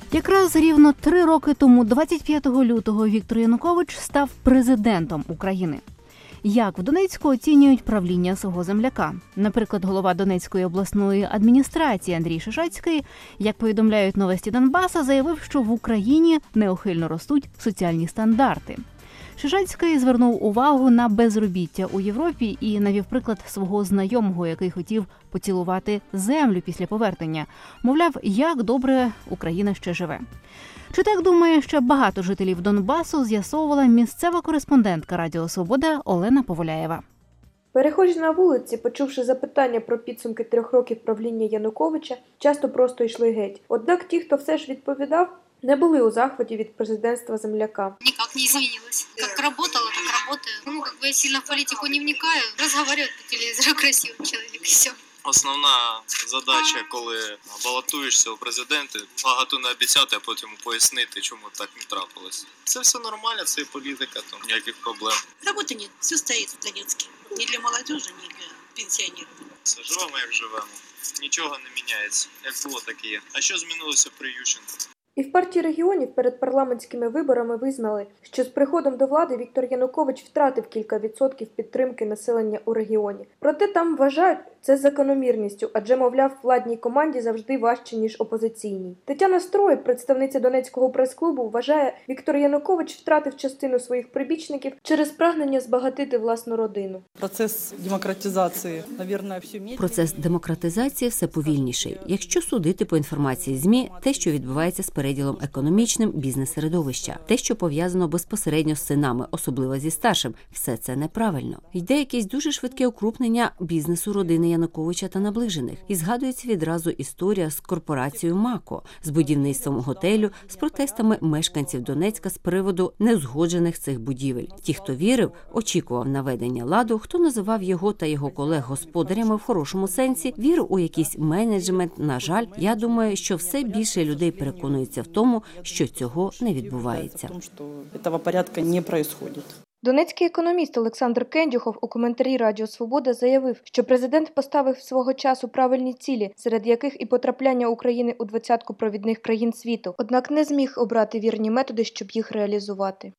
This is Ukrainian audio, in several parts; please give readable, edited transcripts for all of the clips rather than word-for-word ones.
Якраз рівно 3 роки тому, 25 лютого, Віктор Янукович став президентом України. Як в Донецьку оцінюють правління свого земляка? Наприклад, голова Донецької обласної адміністрації Андрій Шишацький, як повідомляють «Новості Донбаса», заявив, що в Україні неухильно ростуть соціальні стандарти. Шишацький звернув увагу на безробіття у Європі і навів приклад свого знайомого, який хотів поцілувати землю після повернення. Мовляв, як добре Україна ще живе. Чи так думає ще багато жителів Донбасу, з'ясовувала місцева кореспондентка Радіо Свобода Олена Поволяєва. Перехожі на вулиці, почувши запитання про підсумки 3 років правління Януковича, часто просто йшли геть. Однак ті, хто все ж відповідав, не були у захваті від президентства земляка. Никак не изменилось. Как работало, так работаю. Я сильно в политику не вникаю. Разговаривает по телевизору красивый человек, и все. Основна задача, коли балотуєшся у президенти, багато не обіцяти, а потім пояснити, чому так не трапилось. Це все нормально, це політика, там ніяких проблем. Работы нет, все стоит в Донецке. Ни для молодежи, ни для пенсионеров. Живемо, як живемо. Нічого не міняється. Як було, так і є. А що змінилося при Ющенку? І в партії регіонів перед парламентськими виборами визнали, що з приходом до влади Віктор Янукович втратив кілька відсотків підтримки населення у регіоні. Проте там вважають це закономірністю, адже, мовляв, владній команді завжди важче, ніж опозиційній. Тетяна Строй, представниця Донецького прес-клубу, вважає, Віктор Янукович втратив частину своїх прибічників через прагнення збагатити власну родину. Процес демократизації, мабуть, все медленніше. Процес демократизації все повільніший. Якщо судити по інформації ЗМІ, те, що відбувається з переділом економічним бізнес-середовища, те, що пов'язано безпосередньо з синами, особливо зі старшим, все це неправильно. Йде якесь дуже швидке укрупнення бізнесу родини Януковича та наближених. І згадується відразу історія з корпорацією МАКО, з будівництвом готелю, з протестами мешканців Донецька з приводу неузгоджених цих будівель. Ті, хто вірив, очікував наведення ладу, хто називав його та його колег господарями в хорошому сенсі, вірив у якийсь менеджмент. На жаль, я думаю, що все більше людей переконується в тому, що цього не відбувається. Цього порядку не відбувається. Донецький економіст Олександр Кендюхов у коментарі Радіо Свобода заявив, що президент поставив свого часу правильні цілі, серед яких і потрапляння України у 20-ку провідних країн світу, однак не зміг обрати вірні методи, щоб їх реалізувати.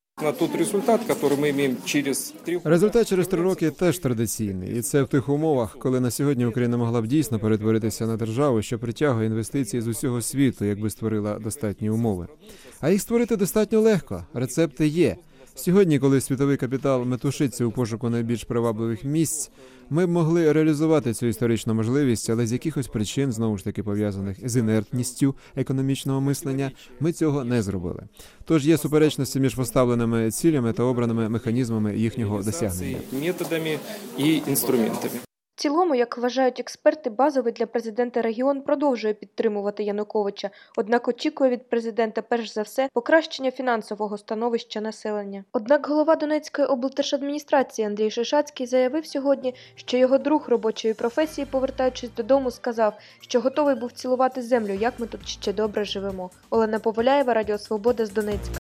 Результат через 3 роки теж традиційний. І це в тих умовах, коли на сьогодні Україна могла б дійсно перетворитися на державу, що притягує інвестиції з усього світу, якби створила достатні умови. А їх створити достатньо легко. Рецепти є. Сьогодні, коли світовий капітал метушиться у пошуку найбільш привабливих місць, ми б могли реалізувати цю історичну можливість, але з якихось причин, знову ж таки пов'язаних з інертністю економічного мислення, ми цього не зробили. Тож є суперечності між поставленими цілями та обраними механізмами їхнього досягнення. Методами і інструментами. В цілому, як вважають експерти, базовий для президента регіон продовжує підтримувати Януковича, однак очікує від президента перш за все покращення фінансового становища населення. Однак голова Донецької облдержадміністрації Андрій Шишацький заявив сьогодні, що його друг робочої професії, повертаючись додому, сказав, що готовий був цілувати землю, як ми тут ще добре живемо. Олена Поволяєва, Радіо Свобода з Донецька.